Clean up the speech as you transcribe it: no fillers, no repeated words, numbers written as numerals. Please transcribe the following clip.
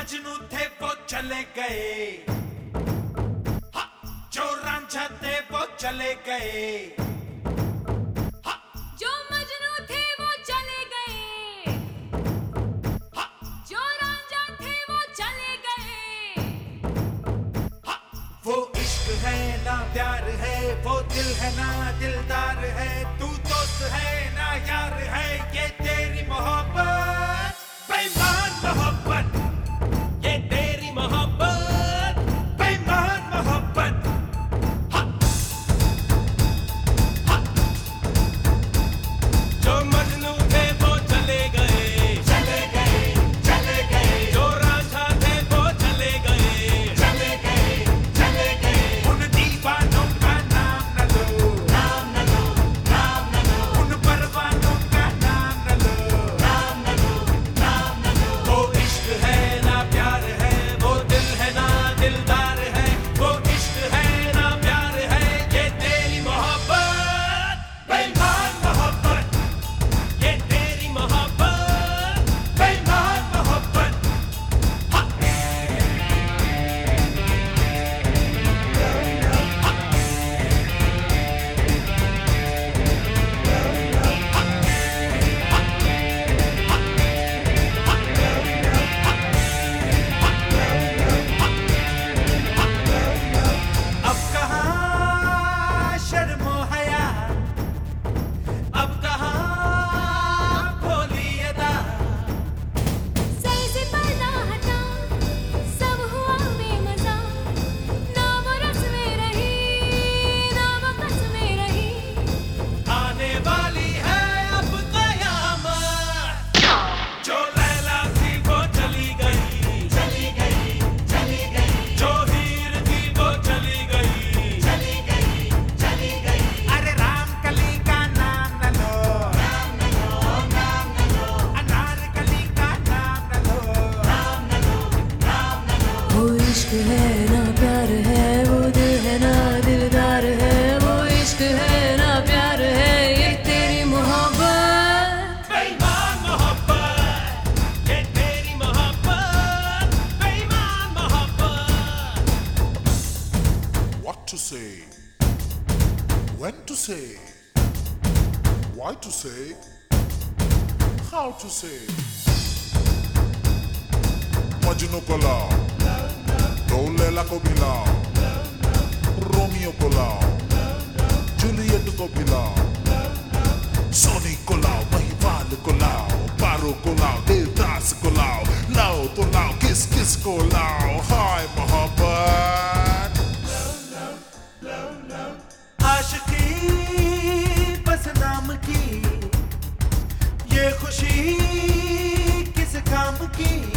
मजनू थे वो चले गए, जो रांझा थे वो चले गए, जो मजनू थे वो चले गए, जो रांझा थे वो चले गए। वो इश्क है ना प्यार है, वो दिल है ना दिलदार है, तू दोस्त है ना यार है, ये तेरी मोहब्बत बेईमान मोहब्बत, ये तेरी मोहब्बत बेईमान मोहब्बत। जो मजनू थे वो चले गए, चले गए, चले गए, जो रांझा थे वो चले गए, चले गए, चले गए। उन दीवानों का नाम न लो, नाम न लो, नाम न लो, उन परवानों का नाम न लो, नाम न लो, नाम न लो। वो इश्क है ना प्यार है, वो दिल है ना दिलदार है, वो इश्क है ना प्यार है, ये तेरी मोहब्बत बेईमान मोहब्बत, ये तेरी मोहब्बत बेईमान मोहब्बत। अब कहाँ शर्मो हया, अब कहाँ भोली अदा, सर से पर्दा हटा, सब हुआ बेमजा, ना वो रस्में रही, ना वो कसमें रही। आने वाली है अब कयामत, जो लैला थी वो चली गई, चली गई, चली गई, जो हीर थी वो चली गई, चली गई, चली गई। अरे राम कली का नाम न लो, नाम न लो, नाम न लो, अनारकली का नाम न लो, नाम न लो, नाम न लो। वो इश्क है ना प्यार है, वो दिल है ना दिलदार है, वो इश्क है ना प्यार है, ये तेरी मोहब्बत बेईमान मोहब्बत, ये तेरी मोहब्बत बेईमान मोहब्बत। What to say, when to say, why to say, how to say. Majnu को लाओ, दो लैला को भी लाओ, रोमियो को लाओ, जूलियट को भी लाओ, सोनी को लाओ, महिवाल को लाओ, पारो को लाओ, देवदास को लाओ, लाओ तो लाओ, किस किस को लाओ, हाय मोहब्बत। आशिकी बस नाम की, ये खुशी किस काम की।